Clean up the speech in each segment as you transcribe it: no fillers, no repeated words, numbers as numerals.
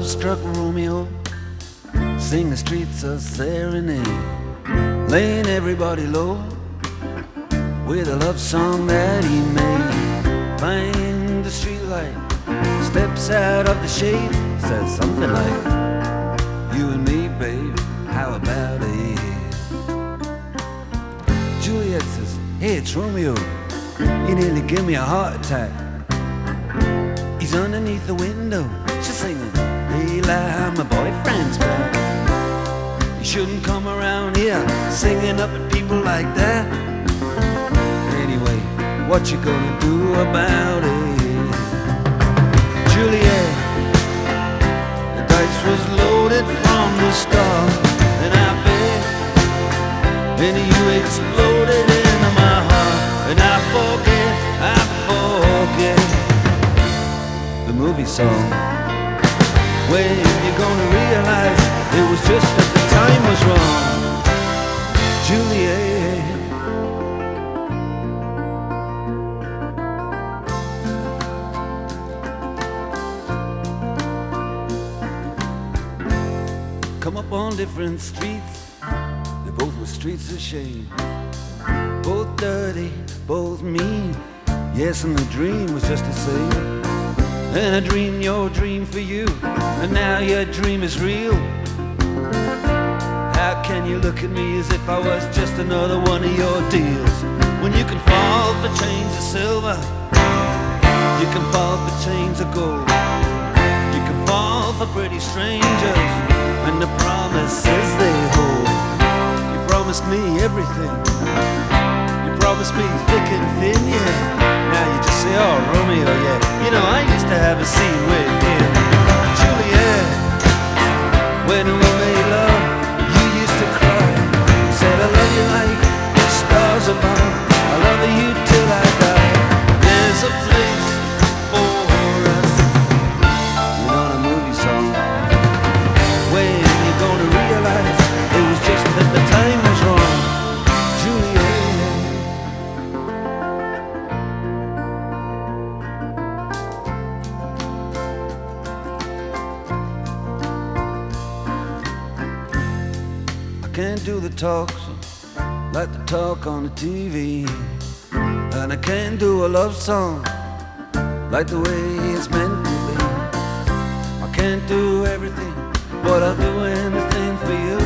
love-struck Romeo sing the streets a serenade, laying everybody low with a love song that he made. Find the streetlight, steps out of the shade, says something like, "You and me, babe, how about it?" Juliet says, "Hey, it's Romeo, you nearly give me a heart attack." He's underneath the window, she's singing, "Daylight, my boyfriend's back." You shouldn't come around here singing up at people like that. Anyway, what you gonna do about it? Juliet, the dice was loaded from the start, and I bet, and you exploded into my heart, and I forget the movie song. When you're gonna realize it was just that the time was wrong, Juliet. Come up on different streets, they both were streets of shame, both dirty, both mean. Yes, and the dream was just the same. And I dreamed your dream for you, and now your dream is real. How can you look at me as if I was just another one of your deals? When you can fall for chains of silver, you can fall for chains of gold, you can fall for pretty strangers and the promises they hold. You promised me everything, you promised me thick and thin, yeah. Now you just say, "Oh, Romeo, yeah, you know, I used to have a scene with him." Juliet, when we made love, you used to cry. You said, "I love you like the stars above, I love you till I die. There's a place for us." You know the movie song. When you're gonna realize it was just that the time was wrong, Juliet. Can't do the talks like the talk on the TV, and I can't do a love song like the way it's meant to be. I can't do everything, but I'll do anything for you.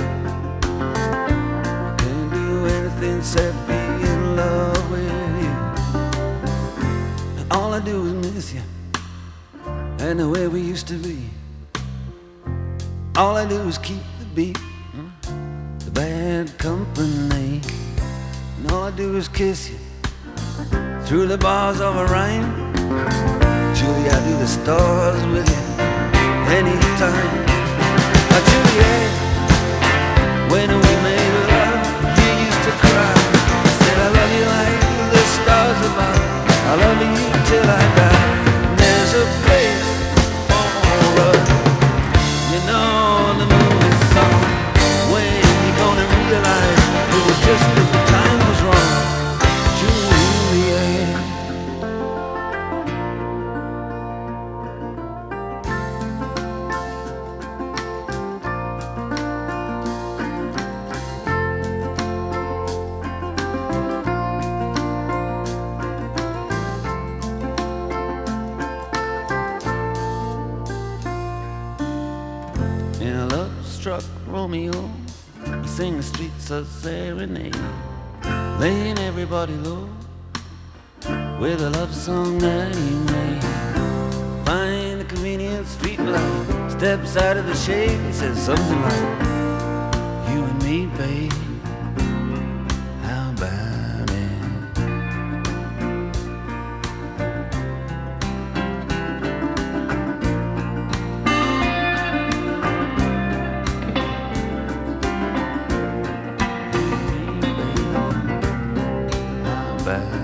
I can't do anything except be in love with you. And all I do is miss you and the way we used to be. All I do is keep the beat, bad company, and all I do is kiss you through the bars of a rhyme. Julie, I do the stars with you anytime. Juliet, when we made love, you used to cry. I said, "I love you like the stars above, I love you till I die. There's a place for us." You know the movie song. When gonna realize it was just that the time was wrong, Juliet. In a love-struck Romeo, he sing the streets a serenade, laying everybody low with a love song that he made. Find a convenient street light, steps out of the shade, he says something like, "You and me, babe, how about it?" Bye.